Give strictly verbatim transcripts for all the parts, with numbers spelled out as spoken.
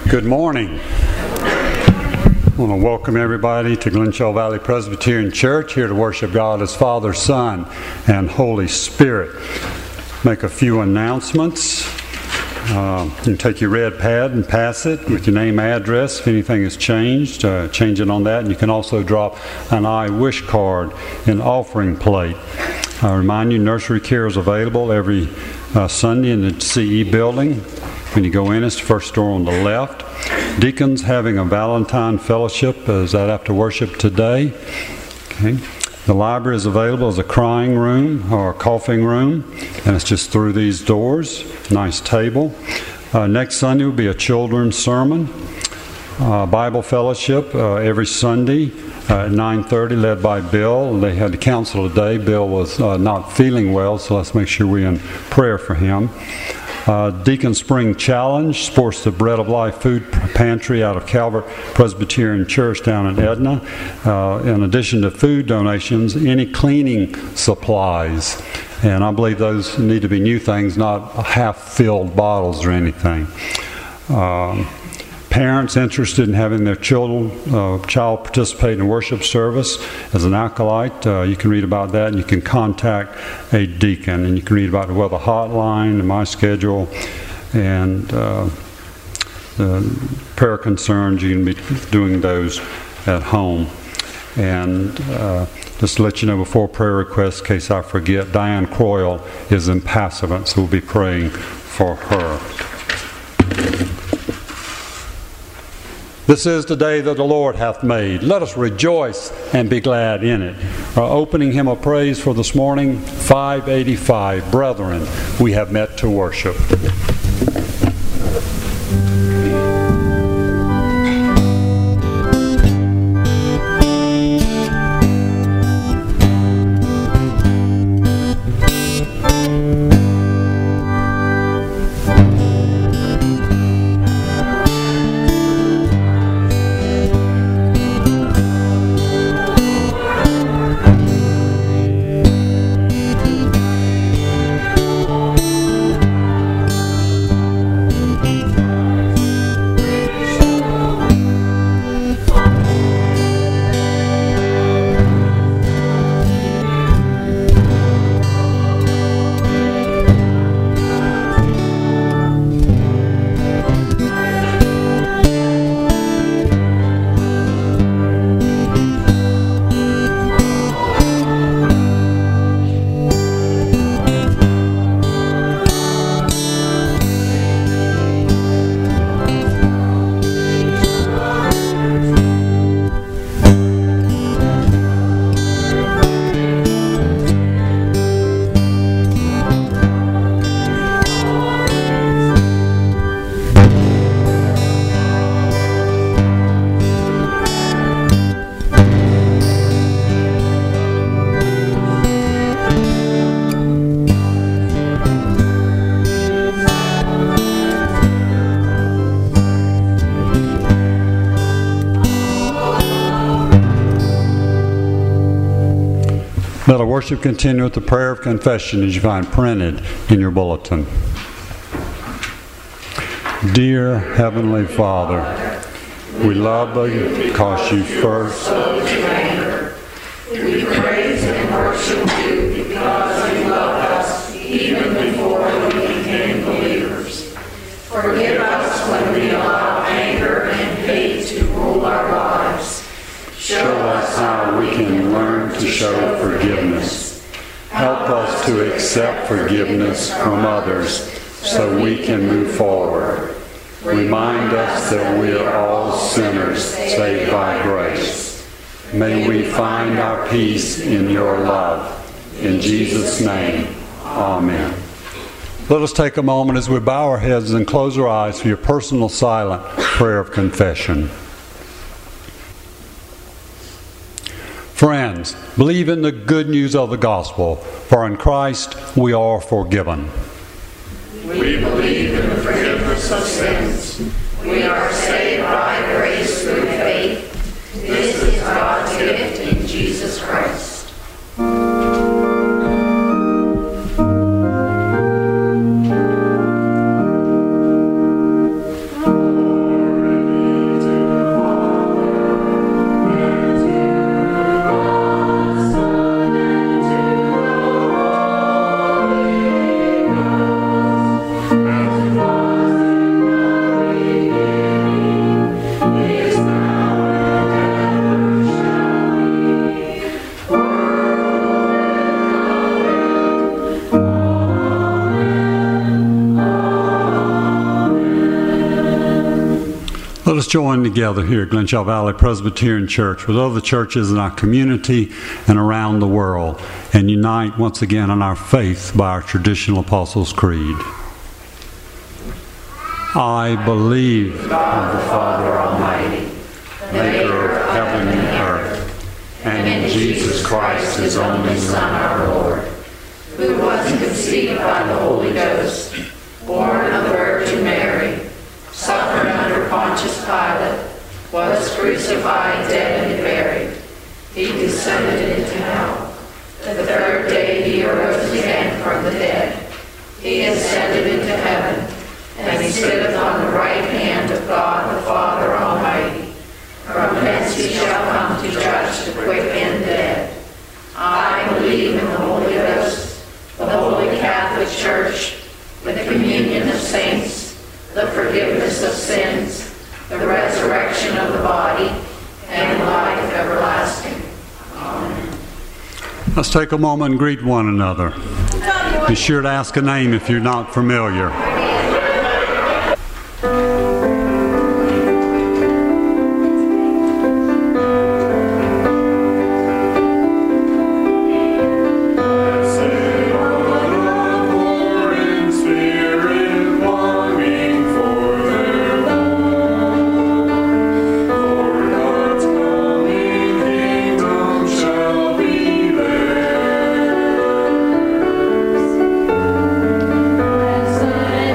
Good morning. I want to welcome everybody to Glenshaw Valley Presbyterian Church, here to worship God as Father, Son, and Holy Spirit. Make a few announcements. Uh, you can take your red pad and pass it with your name, address. If anything has changed, uh, change it on that. And you can also drop an I wish card in offering plate. I remind you, nursery care is available every uh, Sunday in the C E building. When you go in, it's the first door on the left. Deacons having a Valentine fellowship. Is that after worship today? Okay. The library is available as a crying room or a coughing room, and it's just through these doors. Nice table. Uh, next Sunday will be a children's sermon. Uh, Bible fellowship uh, every Sunday uh, at nine thirty, led by Bill. They had the council today. Bill was uh, not feeling well, so let's make sure we're in prayer for him. Uh, Deacon Spring Challenge sports the Bread of Life food pantry out of Calvert Presbyterian Church down in Edna. Uh, in addition to food donations, any cleaning supplies. And I believe those need to be new things, not half-filled bottles or anything. Uh, parents interested in having their children, uh, child participate in worship service as an acolyte, uh, you can read about that, and you can contact a deacon. And you can read about the weather hotline and my schedule and uh, the prayer concerns. You can be doing those at home. And uh, just to let you know, before prayer requests, in case I forget, Diane Croyle is in Passivant, so we'll be praying for her. This is the day that the Lord hath made. Let us rejoice and be glad in it. Our opening hymn of praise for this morning, five eighty-five, Brethren, we have met to worship. Let our worship continue with the prayer of confession as you find printed in your bulletin. Dear Heavenly Father, we love you because you first loved anger. We praise and worship you because you loved us even before we became believers. Forgive us when we allow anger and hate to rule our lives. Show us how we can learn to show forgiveness. Help us to accept forgiveness from others so we can move forward. Remind us that we are all sinners saved by grace. May we find our peace in your love. In Jesus' name, amen. Let us take a moment as we bow our heads and close our eyes for your personal silent prayer of confession. Friends, believe in the good news of the gospel, for in Christ we are forgiven. We believe in the forgiveness of sins. We are saved by grace through faith. This is God's gift in Jesus Christ. Lord, Let us join together here at Glenshaw Valley Presbyterian Church with other churches in our community and around the world and unite once again in our faith by our traditional Apostles' Creed. I believe in God the Father Almighty, maker of heaven and earth, and in Jesus Christ, his only Son, our Lord, who was conceived by the Holy Ghost, born of the Virgin Mary, suffered under Pontius Pilate, was crucified, dead, and buried. He descended into hell. The third day he arose again from the dead. He ascended into heaven, and he sitteth on the right hand of God the Father Almighty. From thence he shall come to judge the quick and dead. I believe in the Holy Ghost, the Holy Catholic Church, the communion of saints, the forgiveness of sins, the resurrection of the body, and life everlasting. Amen. Let's take a moment and greet one another. Be sure to ask a name if you're not familiar. Say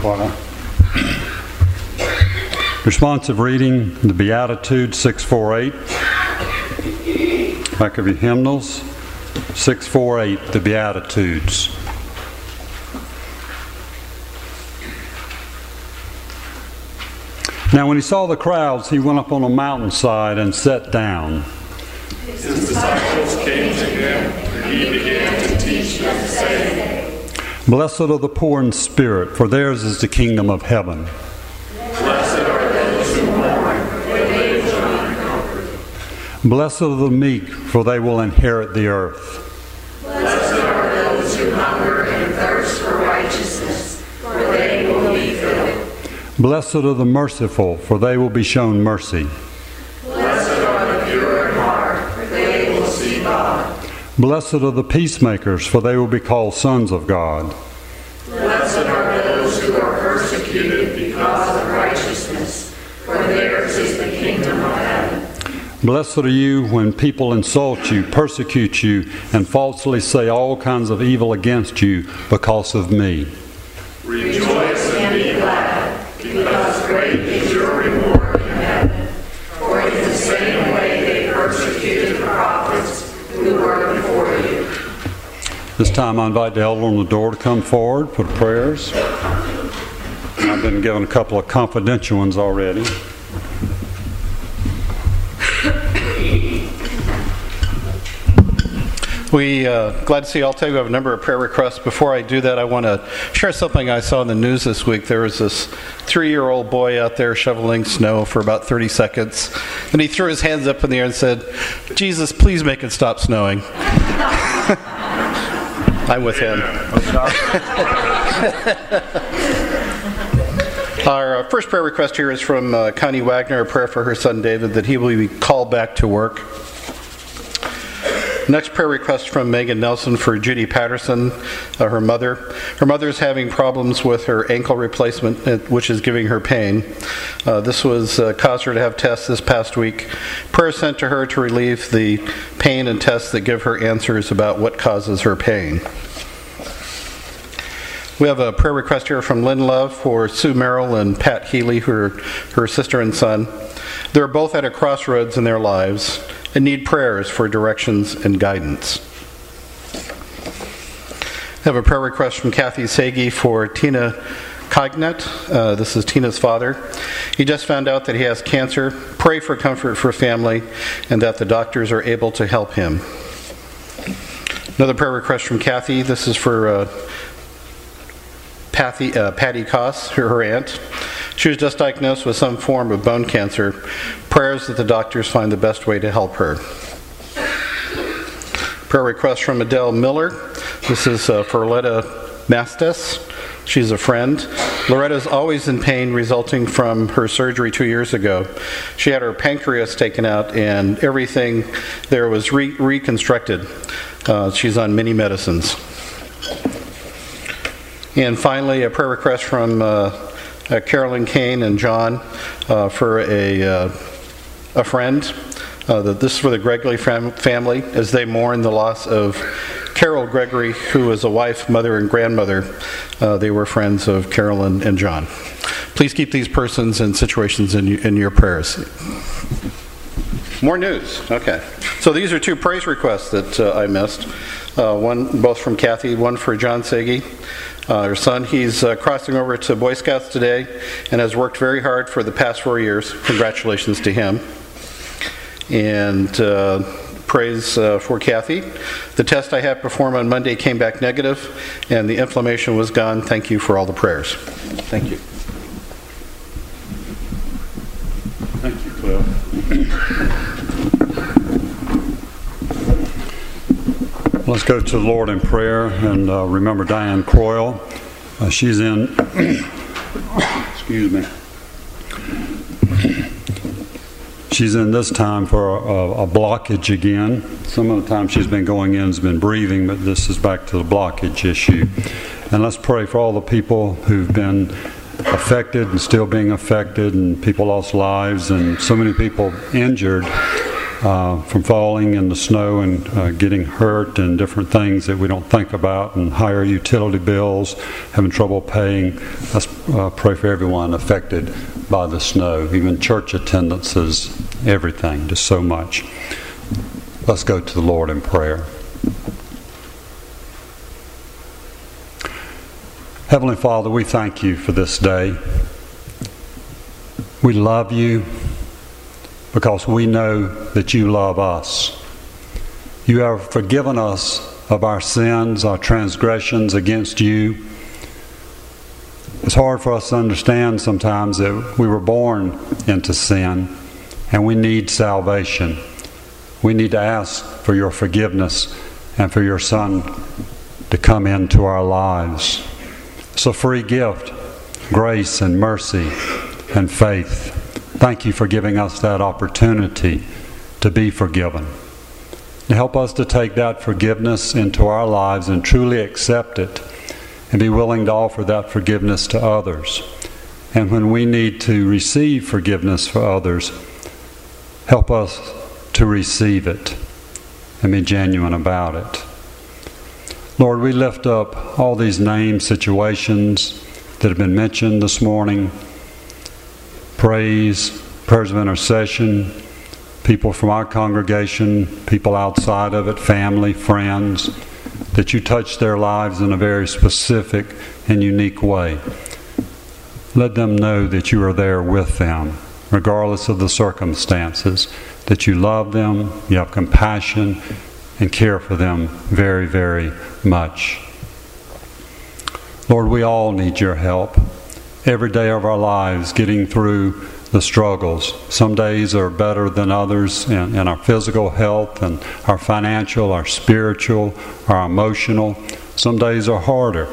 what I... Responsive reading, the Beatitudes, six forty-eight. Back of your hymnals, six forty-eight, the Beatitudes. Now when he saw the crowds, he went up on a mountainside and sat down. His disciples came to him, and he began to teach them, saying, Blessed are the poor in spirit, for theirs is the kingdom of heaven. Blessed are those who mourn, for they will find comfort. Blessed are the meek, for they will inherit the earth. Blessed are those who hunger and thirst for righteousness, for they will be filled. Blessed are the merciful, for they will be shown mercy. Blessed are the pure in heart, for they will see God. Blessed are the peacemakers, for they will be called sons of God. Blessed are those who are persecuted because of righteousness, for theirs is the kingdom of heaven. Blessed are you when people insult you, persecute you, and falsely say all kinds of evil against you because of me. Rejoice and be glad, because great is your reward in heaven. For in the same way they persecuted the prophets who were before you. This time I invite the elder on the door to come forward for the prayers. I've been given a couple of confidential ones already. We uh, glad to see you all today. We have a number of prayer requests. Before I do that, I want to share something I saw in the news this week. There was this three-year-old boy out there shoveling snow for about thirty seconds, and he threw his hands up in the air and said, "Jesus, please make it stop snowing." I'm with him. Our uh, first prayer request here is from uh, Connie Wagner, a prayer for her son David, that he will be called back to work. Next prayer request from Megan Nelson for Judy Patterson, uh, her mother. Her mother is having problems with her ankle replacement, which is giving her pain. Uh, this was uh, caused her to have tests this past week. Prayer sent to her to relieve the pain and tests that give her answers about what causes her pain. We have a prayer request here from Lynn Love for Sue Merrill and Pat Healy, her, her sister and son. They're both at a crossroads in their lives and need prayers for directions and guidance. I have a prayer request from Kathy Sagi for Tina Cognet. Uh, this is Tina's father. He just found out that he has cancer. Pray for comfort for family and that the doctors are able to help him. Another prayer request from Kathy. This is for uh, Patty, uh, Patty Koss, her, her aunt. She was just diagnosed with some form of bone cancer. Prayers that the doctors find the best way to help her. Prayer request from Adele Miller. This is uh, for Loretta Mastes. She's a friend. Loretta is always in pain resulting from her surgery two years ago. She had her pancreas taken out and everything there was re- reconstructed. Uh, she's on many medicines. And finally, a prayer request from uh, Uh, Carolyn Kane and John uh, for a uh, a friend. Uh, that this is for the Gregory fam- family as they mourn the loss of Carol Gregory, who was a wife, mother, and grandmother. Uh, they were friends of Carolyn and John. Please keep these persons and situations in, in your prayers. More news. Okay. So these are two praise requests that uh, I missed. Uh, one, both from Kathy, one for John Sagi. Uh, her son, he's uh, crossing over to Boy Scouts today and has worked very hard for the past four years. Congratulations to him. And uh, praise uh, for Kathy. The test I had performed on Monday came back negative, and the inflammation was gone. Thank you for all the prayers. Thank you. Thank you, Cliff. Let's go to the Lord in prayer and uh, remember Diane Croyle. Uh, she's in, excuse me, she's in this time for a, a blockage again. Some of the time she's been going in has been breathing, but this is back to the blockage issue. And let's pray for all the people who've been affected and still being affected, and people lost lives, and so many people injured. uh, from falling in the snow and uh, getting hurt and different things that we don't think about, and higher utility bills, having trouble paying. Let's uh, pray for everyone affected by the snow, even church attendances, everything, just so much. Let's go to the Lord in prayer. Heavenly Father, we thank you for this day. We love you because we know that you love us. You have forgiven us of our sins, our transgressions against you. It's hard for us to understand sometimes that we were born into sin and we need salvation. We need to ask for your forgiveness and for your Son to come into our lives. It's a free gift, grace and mercy and faith. Thank you for giving us that opportunity to be forgiven. And help us to take that forgiveness into our lives and truly accept it and be willing to offer that forgiveness to others. And when we need to receive forgiveness for others, help us to receive it and be genuine about it. Lord, we lift up all these named situations that have been mentioned this morning. Praise, prayers of intercession, people from our congregation, people outside of it, family, friends, that you touch their lives in a very specific and unique way. Let them know that you are there with them, regardless of the circumstances, that you love them, you have compassion, and care for them very, very much. Lord, we all need your help. Every day of our lives, getting through the struggles. Some days are better than others in, in our physical health and our financial, our spiritual, our emotional. Some days are harder.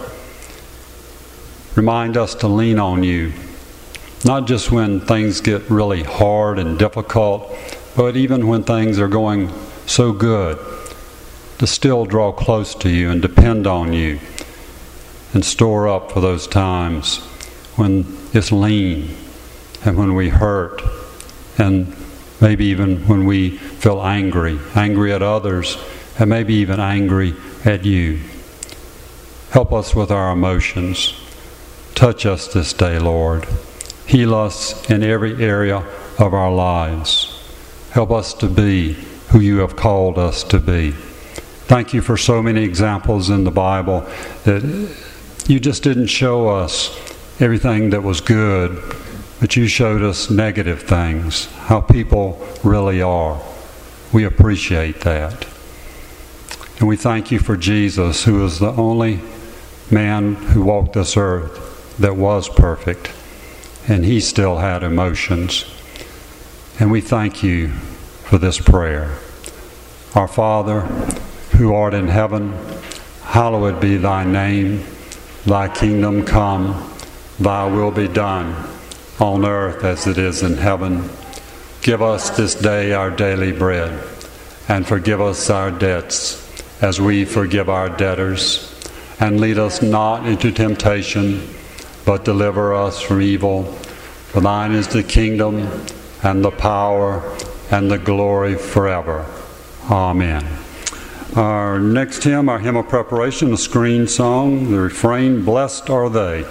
Remind us to lean on you, not just when things get really hard and difficult, but even when things are going so good, to still draw close to you and depend on you and store up for those times when it's lean and when we hurt and maybe even when we feel angry, angry at others and maybe even angry at you. Help us with our emotions. Touch us this day, Lord. Heal us in every area of our lives. Help us to be who you have called us to be. Thank you for so many examples in the Bible that you just didn't show us everything that was good, but you showed us negative things, how people really are. We appreciate that. And we thank you for Jesus, who is the only man who walked this earth that was perfect, and he still had emotions. And we thank you for this prayer. Our Father, who art in heaven, hallowed be thy name. Thy kingdom come, thy will be done, on earth as it is in heaven. Give us this day our daily bread, and forgive us our debts, as we forgive our debtors. And lead us not into temptation, but deliver us from evil. For thine is the kingdom, and the power, and the glory forever. Amen. Our next hymn, our hymn of preparation, a screen song, the refrain, Blessed Are They.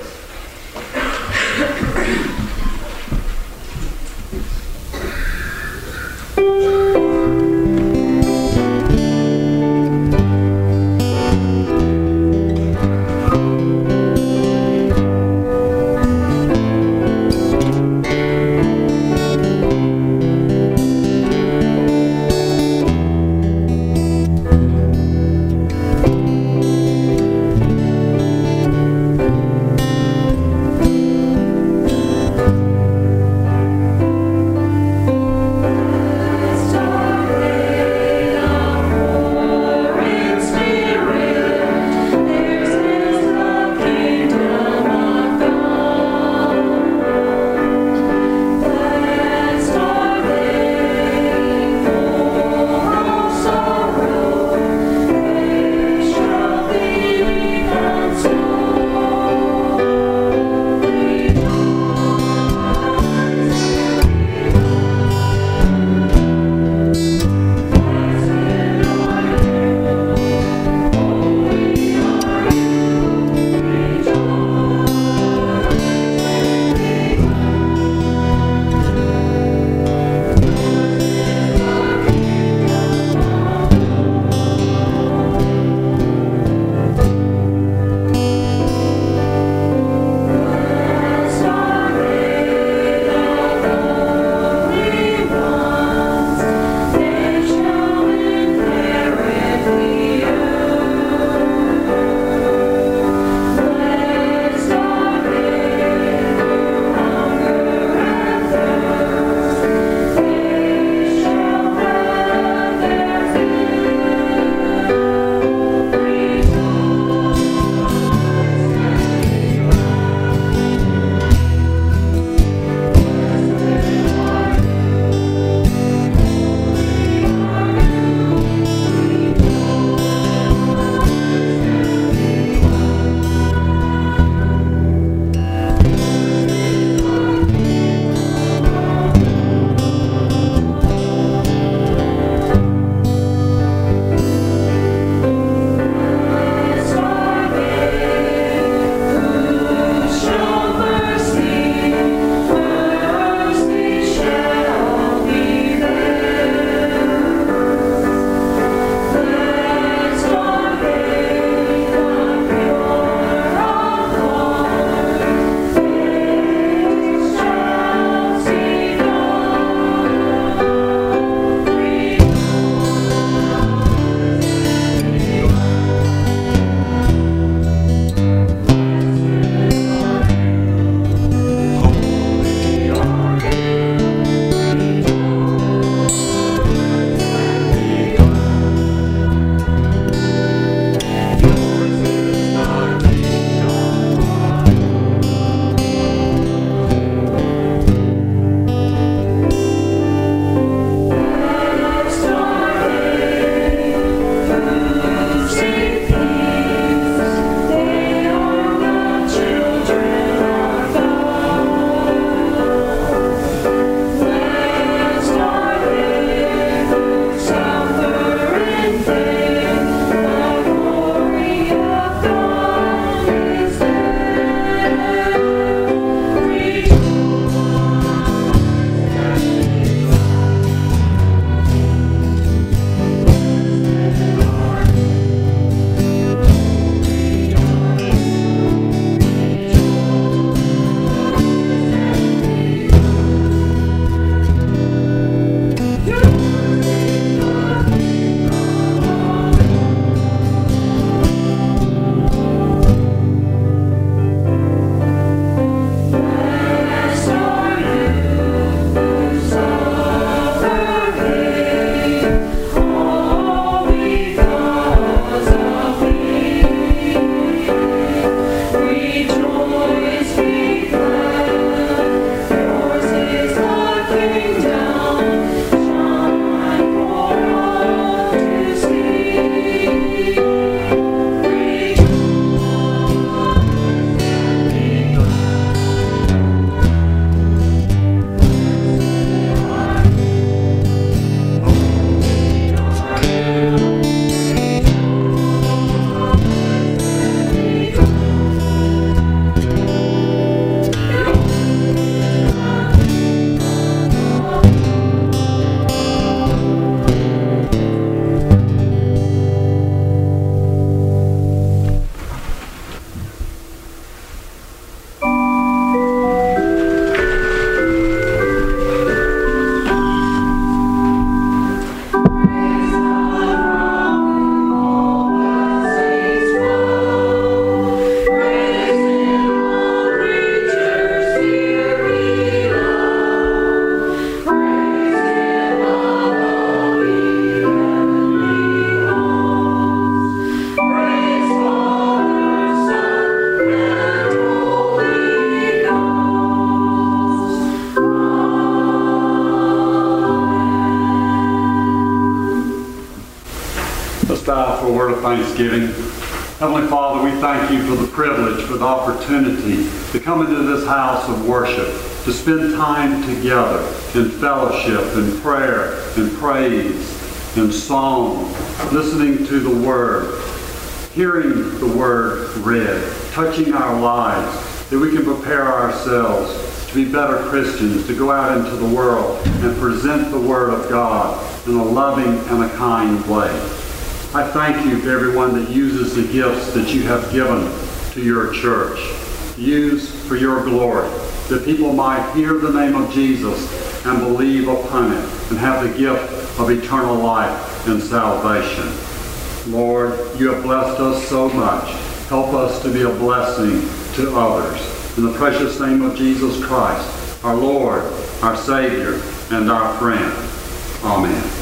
a word of thanksgiving. Heavenly Father, we thank you for the privilege, for the opportunity to come into this house of worship, to spend time together in fellowship, in prayer, in praise, in song, listening to the Word, hearing the Word read, touching our lives, that we can prepare ourselves to be better Christians, to go out into the world and present the Word of God in a loving and a kind way. I thank you for everyone that uses the gifts that you have given to your church. Use for your glory, that people might hear the name of Jesus and believe upon it and have the gift of eternal life and salvation. Lord, you have blessed us so much. Help us to be a blessing to others. In the precious name of Jesus Christ, our Lord, our Savior, and our friend. Amen.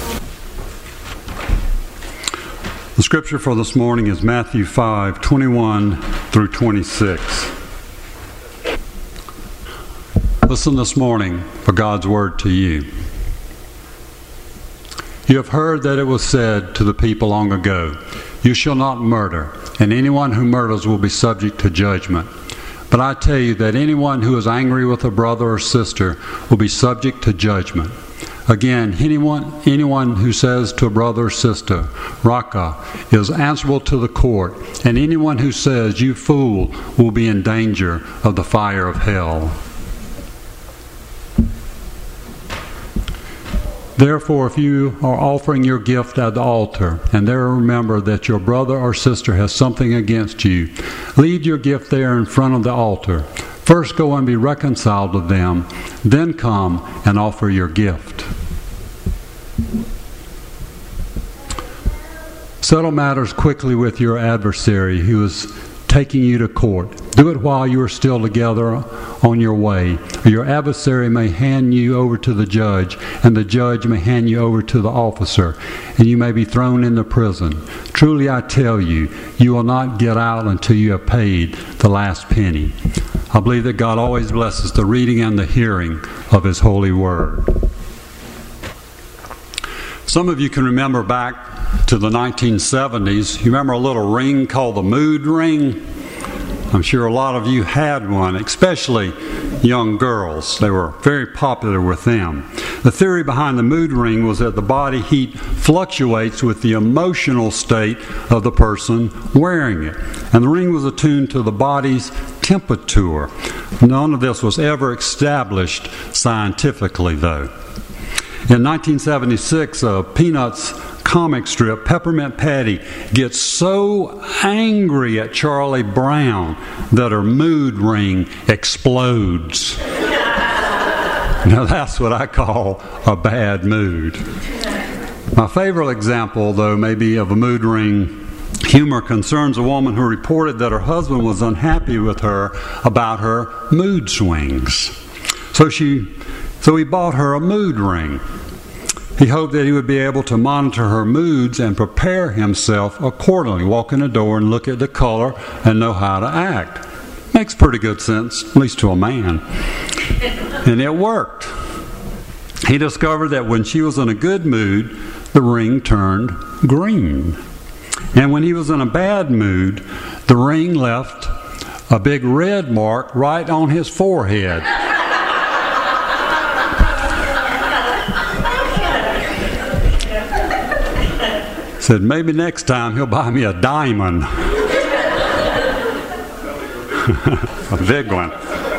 The scripture for this morning is Matthew five, twenty-one through twenty-six. Listen this morning for God's word to you. You have heard that it was said to the people long ago, "You shall not murder, and anyone who murders will be subject to judgment." But I tell you that anyone who is angry with a brother or sister will be subject to judgment. Again, anyone, anyone who says to a brother or sister, "Raka," is answerable to the court, and anyone who says, "You fool," will be in danger of the fire of hell. Therefore, if you are offering your gift at the altar, and there remember that your brother or sister has something against you, leave your gift there in front of the altar. First go and be reconciled to them, then come and offer your gift. Settle matters quickly with your adversary who is taking you to court. Do it while you are still together on your way, or your adversary may hand you over to the judge, and the judge may hand you over to the officer, and you may be thrown into prison. Truly I tell you, you will not get out until you have paid the last penny. I believe that God always blesses the reading and the hearing of His holy word. Some of you can remember back to the nineteen seventies. You remember a little ring called the mood ring? I'm sure a lot of you had one, especially young girls. They were very popular with them. The theory behind the mood ring was that the body heat fluctuates with the emotional state of the person wearing it. And the ring was attuned to the body's temperature. None of this was ever established scientifically, though. In nineteen seventy-six, a Peanuts comic strip, Peppermint Patty gets so angry at Charlie Brown that her mood ring explodes. Now that's what I call a bad mood. My favorite example, though, maybe of a mood ring humor concerns a woman who reported that her husband was unhappy with her about her mood swings. So she, so he bought her a mood ring. He hoped that he would be able to monitor her moods and prepare himself accordingly, walk in the door and look at the color and know how to act. Makes pretty good sense, at least to a man. And it worked. He discovered that when she was in a good mood, the ring turned green. And when he was in a bad mood, the ring left a big red mark right on his forehead. Said maybe next time he'll buy me a diamond. A big one.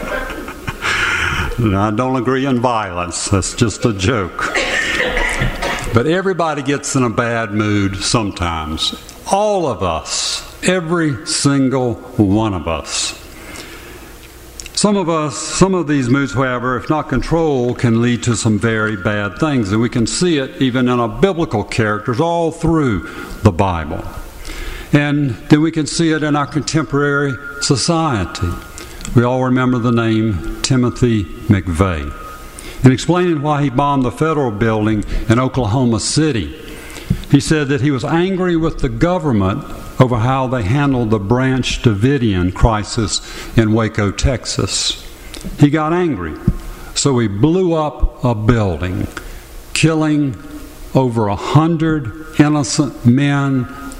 I don't agree in violence. That's just a joke. But everybody gets in a bad mood sometimes. All of us. Every single one of us. Some of us, some of these moods, however, if not controlled, can lead to some very bad things. And we can see it even in our biblical characters all through the Bible. And then we can see it in our contemporary society. We all remember the name Timothy McVeigh. In explaining why he bombed the federal building in Oklahoma City, he said that he was angry with the government over how they handled the Branch Davidian crisis in Waco, Texas. He got angry, so he blew up a building, killing over a hundred innocent men,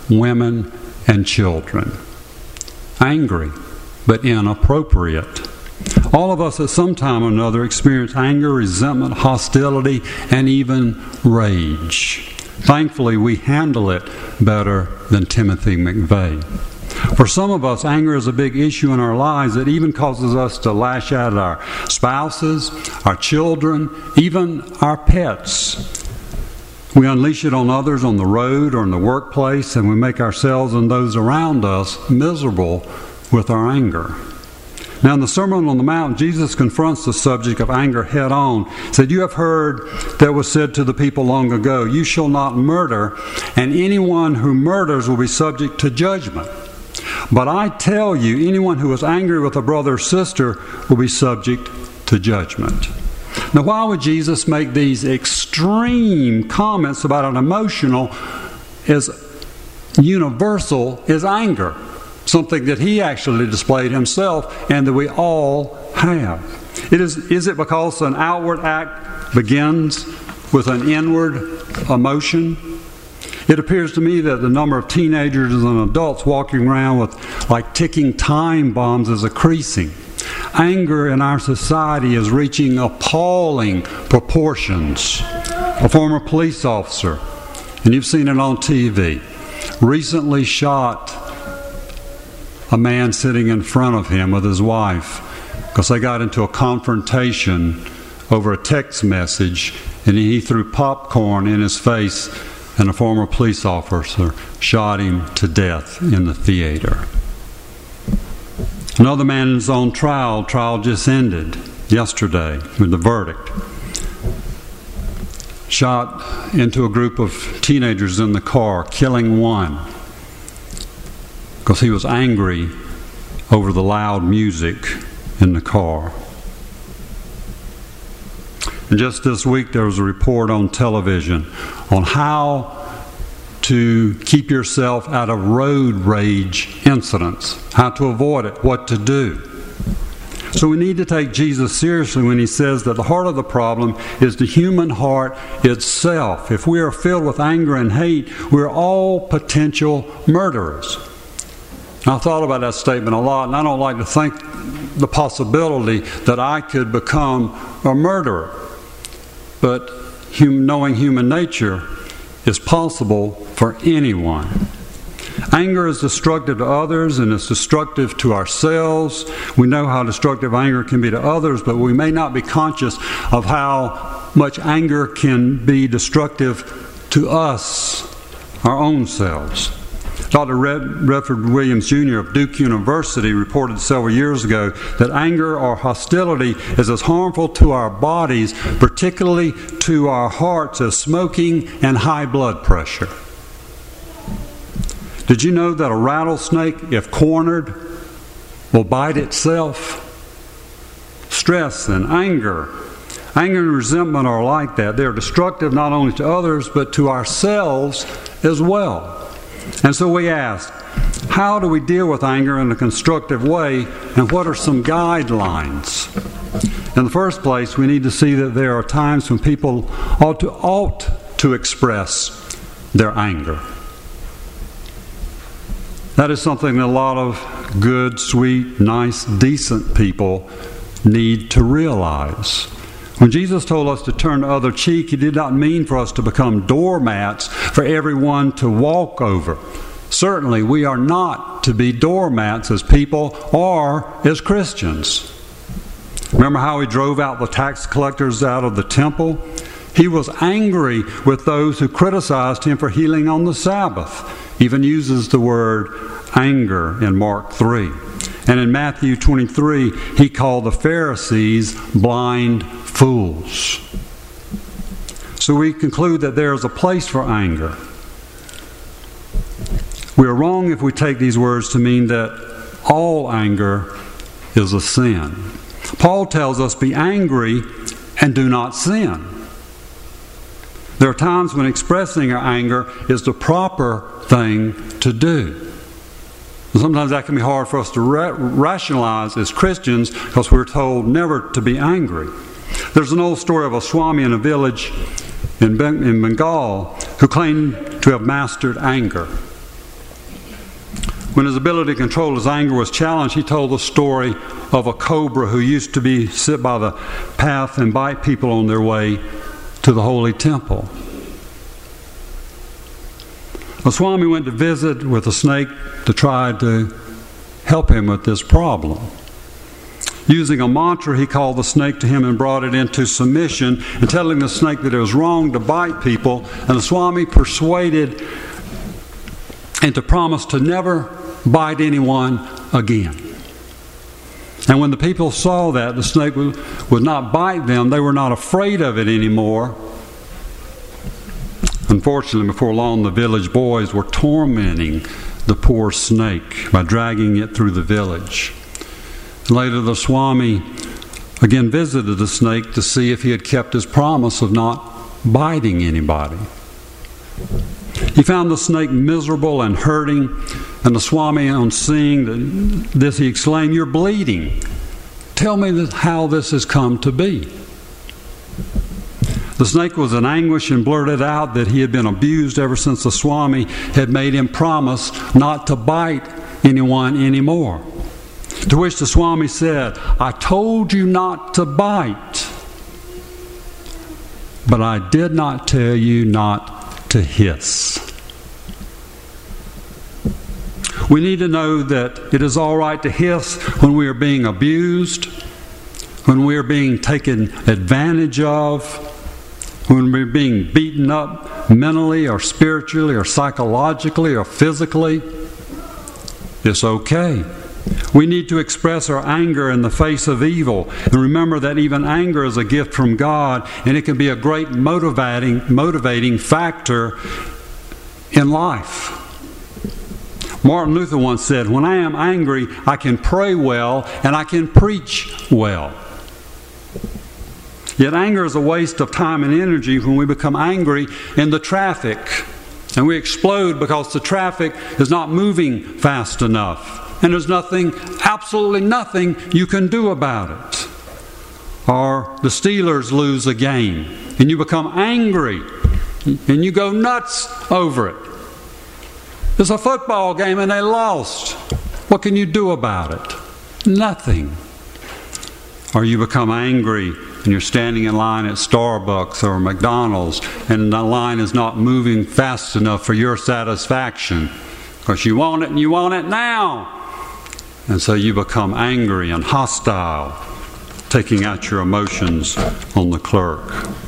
women, and children. Angry, but inappropriate. All of us at some time or another experience anger, resentment, hostility, and even rage. Thankfully, we handle it better than Timothy McVeigh. For some of us, anger is a big issue in our lives that even causes us to lash out at our spouses, our children, even our pets. We unleash it on others on the road or in the workplace, and we make ourselves and those around us miserable with our anger. Now, in the Sermon on the Mount, Jesus confronts the subject of anger head on. He said, "You have heard that was said to the people long ago, 'You shall not murder, and anyone who murders will be subject to judgment.' But I tell you, anyone who is angry with a brother or sister will be subject to judgment." Now, why would Jesus make these extreme comments about an emotional as universal as anger? Something that he actually displayed himself and that we all have. It is, is it because an outward act begins with an inward emotion? It appears to me that the number of teenagers and adults walking around with like ticking time bombs is increasing. Anger in our society is reaching appalling proportions. A former police officer, and you've seen it on T V, recently shot a man sitting in front of him with his wife because they got into a confrontation over a text message, and he threw popcorn in his face, and a former police officer shot him to death in the theater. Another man is on trial. Trial just ended yesterday with the verdict. Shot into a group of teenagers in the car, killing one because he was angry over the loud music in the car. And just this week there was a report on television on how to keep yourself out of road rage incidents, how to avoid it, what to do. So we need to take Jesus seriously when he says that the heart of the problem is the human heart itself. If we are filled with anger and hate, we're all potential murderers. I thought about that statement a lot, and I don't like to think the possibility that I could become a murderer. But hum, knowing human nature is possible for anyone. Anger is destructive to others and it's destructive to ourselves. We know how destructive anger can be to others, but we may not be conscious of how much anger can be destructive to us, our own selves. Doctor Red, Redford Williams Junior of Duke University reported several years ago that anger or hostility is as harmful to our bodies, particularly to our hearts, as smoking and high blood pressure. Did you know that a rattlesnake, if cornered, will bite itself? Stress and anger. Anger and resentment are like that. They are destructive not only to others, but to ourselves as well. And so we ask, how do we deal with anger in a constructive way, and what are some guidelines? In the first place, we need to see that there are times when people ought to, ought to express their anger. That is something that a lot of good, sweet, nice, decent people need to realize. When Jesus told us to turn the other cheek, he did not mean for us to become doormats for everyone to walk over. Certainly, we are not to be doormats as people or as Christians. Remember how he drove out the tax collectors out of the temple? He was angry with those who criticized him for healing on the Sabbath. He even uses the word anger in Mark three. And in Matthew twenty-three, he called the Pharisees blind fools. So we conclude that there is a place for anger. We are wrong if we take these words to mean that all anger is a sin. Paul tells us, be angry and do not sin. There are times when expressing our anger is the proper thing to do. Sometimes that can be hard for us to ra- rationalize as Christians because we're told never to be angry. There's an old story of a Swami in a village in, ben- in Bengal who claimed to have mastered anger. When his ability to control his anger was challenged, he told the story of a cobra who used to be sit by the path and bite people on their way to the holy temple. A Swami went to visit with a snake to try to help him with this problem. Using a mantra, he called the snake to him and brought it into submission, and telling the snake that it was wrong to bite people, and the Swami persuaded and to promise to never bite anyone again. And when the people saw that the snake would, would not bite them, they were not afraid of it anymore. Unfortunately, before long, the village boys were tormenting the poor snake by dragging it through the village. Later, the Swami again visited the snake to see if he had kept his promise of not biting anybody. He found the snake miserable and hurting, and the Swami, on seeing this, he exclaimed, "You're bleeding. Tell me how this has come to be." The snake was in anguish and blurted out that he had been abused ever since the Swami had made him promise not to bite anyone anymore. To which the Swami said, "I told you not to bite, but I did not tell you not to hiss." We need to know that it is all right to hiss when we are being abused, when we are being taken advantage of, when we're being beaten up mentally or spiritually or psychologically or physically. It's okay. We need to express our anger in the face of evil, and remember that even anger is a gift from God, and it can be a great motivating motivating factor in life. Martin Luther once said, "When I am angry, I can pray well and I can preach well." Yet anger is a waste of time and energy when we become angry in the traffic, and we explode because the traffic is not moving fast enough. And there's nothing, absolutely nothing you can do about it. Or the Steelers lose a game, and you become angry, and you go nuts over it. It's a football game, and they lost. What can you do about it? Nothing. Or you become angry, and you're standing in line at Starbucks or McDonald's, and the line is not moving fast enough for your satisfaction, because you want it and you want it now. And so you become angry and hostile, taking out your emotions on the clerk.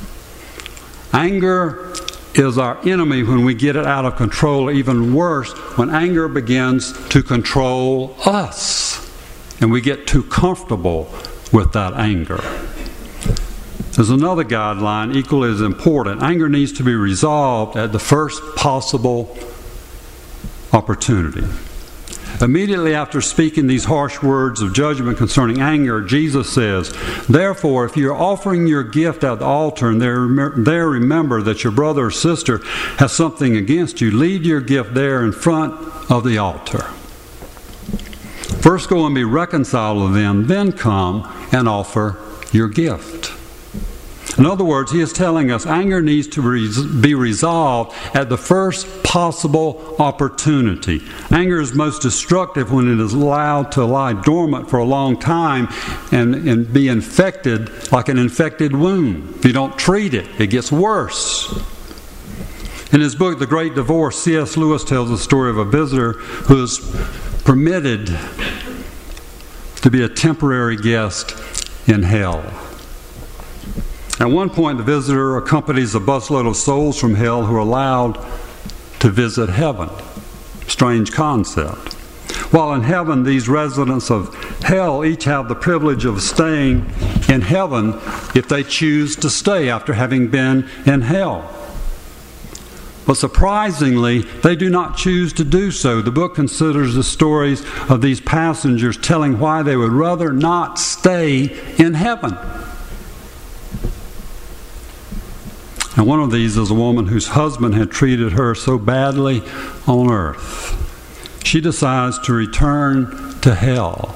Anger is our enemy when we get it out of control, or even worse, when anger begins to control us and we get too comfortable with that anger. There's another guideline equally as important. Anger needs to be resolved at the first possible opportunity. Immediately after speaking these harsh words of judgment concerning anger, Jesus says, "Therefore, if you're offering your gift at the altar and there, there remember that your brother or sister has something against you, leave your gift there in front of the altar. First go and be reconciled to them, then come and offer your gift." In other words, he is telling us anger needs to be resolved at the first possible opportunity. Anger is most destructive when it is allowed to lie dormant for a long time and, and be infected like an infected wound. If you don't treat it, it gets worse. In his book, The Great Divorce, C S Lewis tells the story of a visitor who is permitted to be a temporary guest in hell. At one point, the visitor accompanies a busload of souls from hell who are allowed to visit heaven. Strange concept. While in heaven, these residents of hell each have the privilege of staying in heaven if they choose to stay after having been in hell. But surprisingly, they do not choose to do so. The book considers the stories of these passengers telling why they would rather not stay in heaven. And one of these is a woman whose husband had treated her so badly on earth. She decides to return to hell.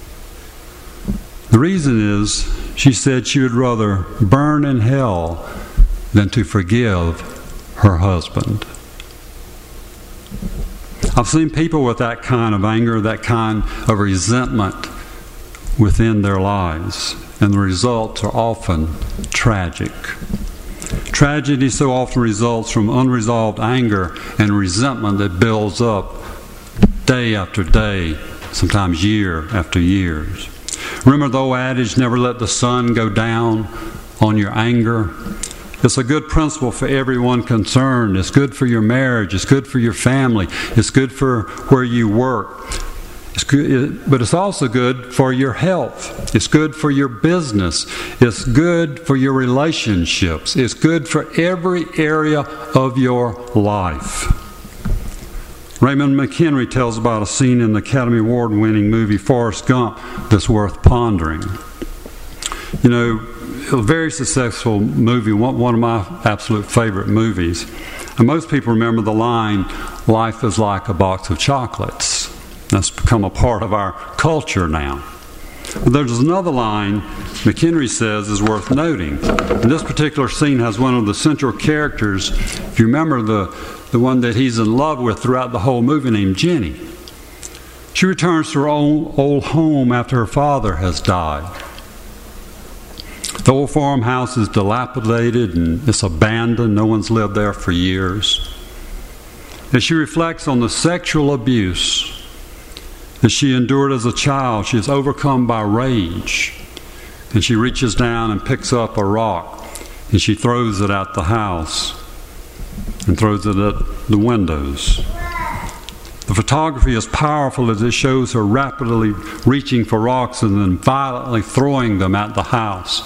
The reason is, she said she would rather burn in hell than to forgive her husband. I've seen people with that kind of anger, that kind of resentment within their lives, and the results are often tragic. Tragedy so often results from unresolved anger and resentment that builds up day after day, sometimes year after years. Remember the old adage, never let the sun go down on your anger? It's a good principle for everyone concerned. It's good for your marriage. It's good for your family. It's good for where you work. It's good, but it's also good for your health. It's good for your business. It's good for your relationships. It's good for every area of your life. Raymond McHenry tells about a scene in the Academy Award-winning movie Forrest Gump that's worth pondering. You know, a very successful movie, one of my absolute favorite movies. And most people remember the line, "Life is like a box of chocolates." That's become a part of our culture now. But there's another line McHenry says is worth noting. And this particular scene has one of the central characters, if you remember the, the one that he's in love with throughout the whole movie, named Jenny. She returns to her own old home after her father has died. The old farmhouse is dilapidated and it's abandoned. No one's lived there for years. As she reflects on the sexual abuse that she endured as a child, she is overcome by rage. And she reaches down and picks up a rock and she throws it at the house and throws it at the windows. The photography is powerful as it shows her rapidly reaching for rocks and then violently throwing them at the house.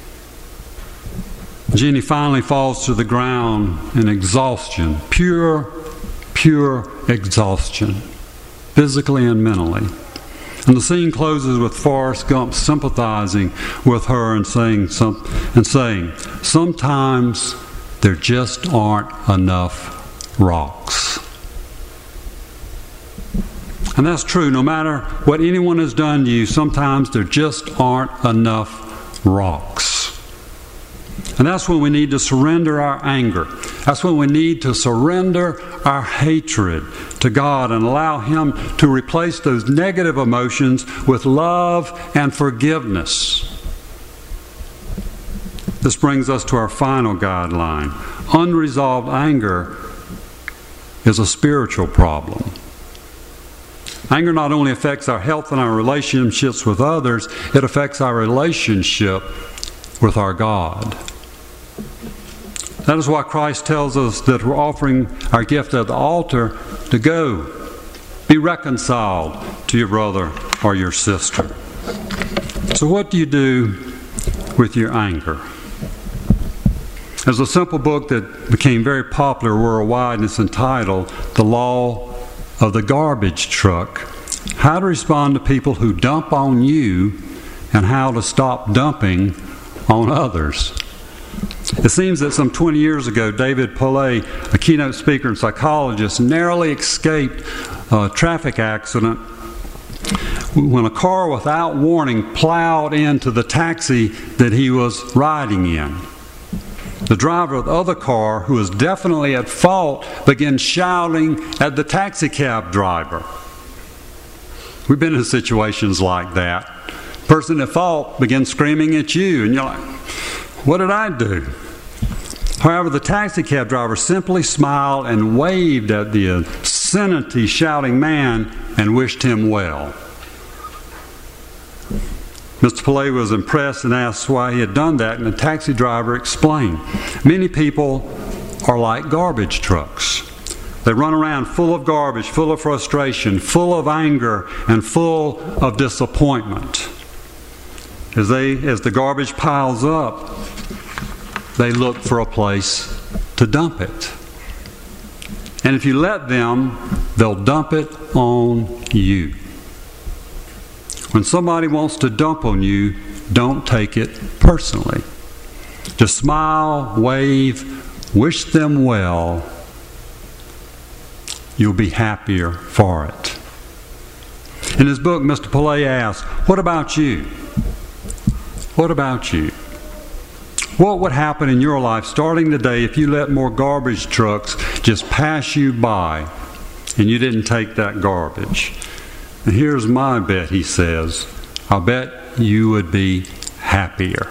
Jenny finally falls to the ground in exhaustion, pure, pure exhaustion, physically and mentally. And the scene closes with Forrest Gump sympathizing with her and saying, some, and saying, sometimes there just aren't enough rocks. And that's true. No matter what anyone has done to you, sometimes there just aren't enough rocks. And that's when we need to surrender our anger. That's when we need to surrender our hatred to God and allow Him to replace those negative emotions with love and forgiveness. This brings us to our final guideline. Unresolved anger is a spiritual problem. Anger not only affects our health and our relationships with others, it affects our relationship with our God. That is why Christ tells us that we're offering our gift at the altar to go. Be reconciled to your brother or your sister. So what do you do with your anger? There's a simple book that became very popular worldwide, and it's entitled The Law of the Garbage Truck: How to Respond to People Who Dump on You and How to Stop Dumping on Others. It seems that some twenty years ago, David Pillay, a keynote speaker and psychologist, narrowly escaped a traffic accident when a car without warning plowed into the taxi that he was riding in. The driver of the other car, who was definitely at fault, began shouting at the taxi cab driver. We've been in situations like that. The person at fault begins screaming at you, and you're like, what did I do? However, the taxi cab driver simply smiled and waved at the obscenity shouting man and wished him well. Mister Pillay was impressed and asked why he had done that, and the taxi driver explained. Many people are like garbage trucks. They run around full of garbage, full of frustration, full of anger, and full of disappointment. As they, as the garbage piles up, they look for a place to dump it. And if you let them, they'll dump it on you. When somebody wants to dump on you, don't take it personally. Just smile, wave, wish them well. You'll be happier for it. In his book, Mister Pillay asks, what about you? What about you? What would happen in your life starting today if you let more garbage trucks just pass you by and you didn't take that garbage. And here's my bet, he says, I bet you would be happier.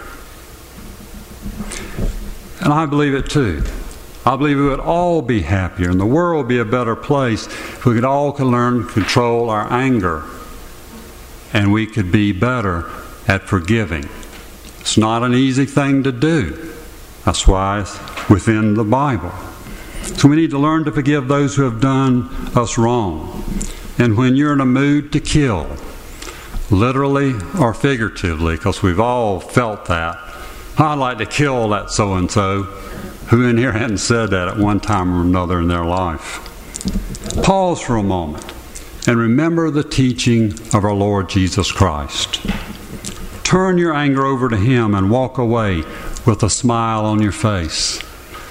And I believe it too. I believe we would all be happier, and the world would be a better place if we could all learn to control our anger, and we could be better at forgiving. It's not an easy thing to do. That's why it's within the Bible. So we need to learn to forgive those who have done us wrong. And when you're in a mood to kill, literally or figuratively, because we've all felt that, I'd like to kill that so-and-so. Who in here hadn't said that at one time or another in their life? Pause for a moment and remember the teaching of our Lord Jesus Christ. Turn your anger over to Him and walk away with a smile on your face.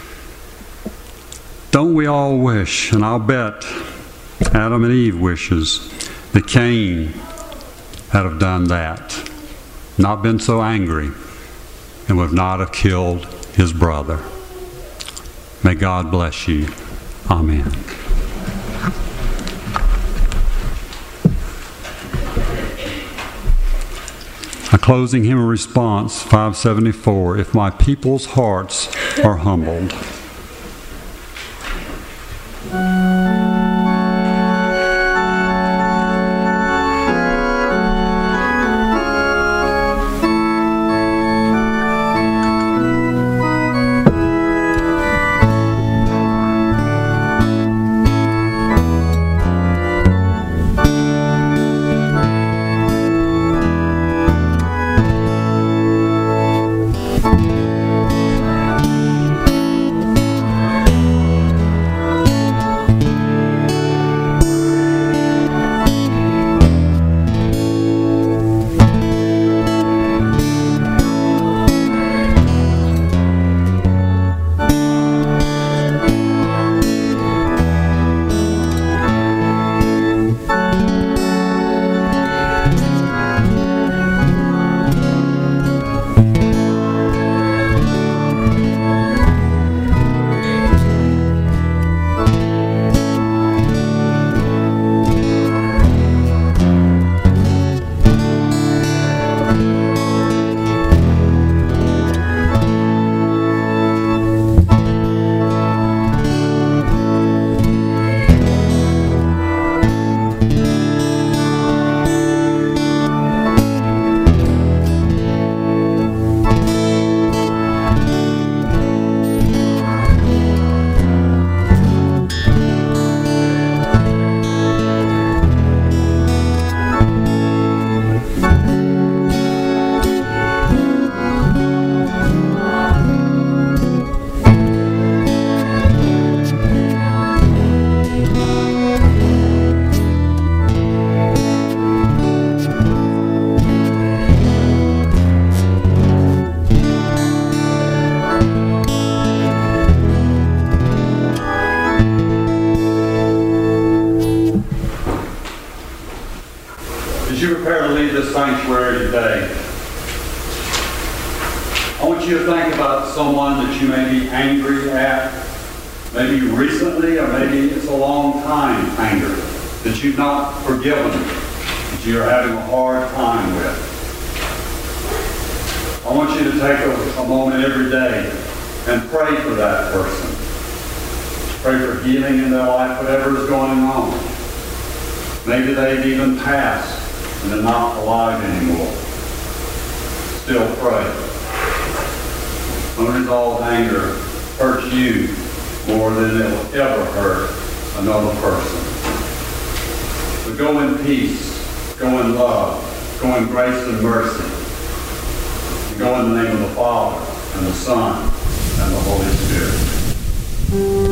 Don't we all wish, and I'll bet Adam and Eve wishes, that Cain had have done that, not been so angry, and would not have killed his brother. May God bless you. Amen. A closing hymn of response, five seventy-four, If My People's Hearts Are Humbled. As you prepare to leave this sanctuary today, I want you to think about someone that you may be angry at, maybe recently or maybe it's a long time anger that you've not forgiven, that you're having a hard time with. I want you to take a, a moment every day and pray for that person. Pray for healing in their life, whatever is going on. Maybe they've even passed and they're not alive anymore. Still pray. Unresolved anger hurts you more than it will ever hurt another person. But go in peace, go in love, go in grace and mercy. And go in the name of the Father and the Son and the Holy Spirit.